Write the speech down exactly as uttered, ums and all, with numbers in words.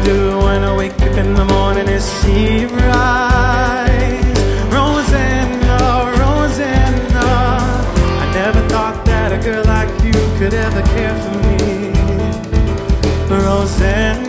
do when I wake up in the morning is see you rise. Rosanna, Rosanna, I never thought that a girl like you could ever care for me. Rosanna.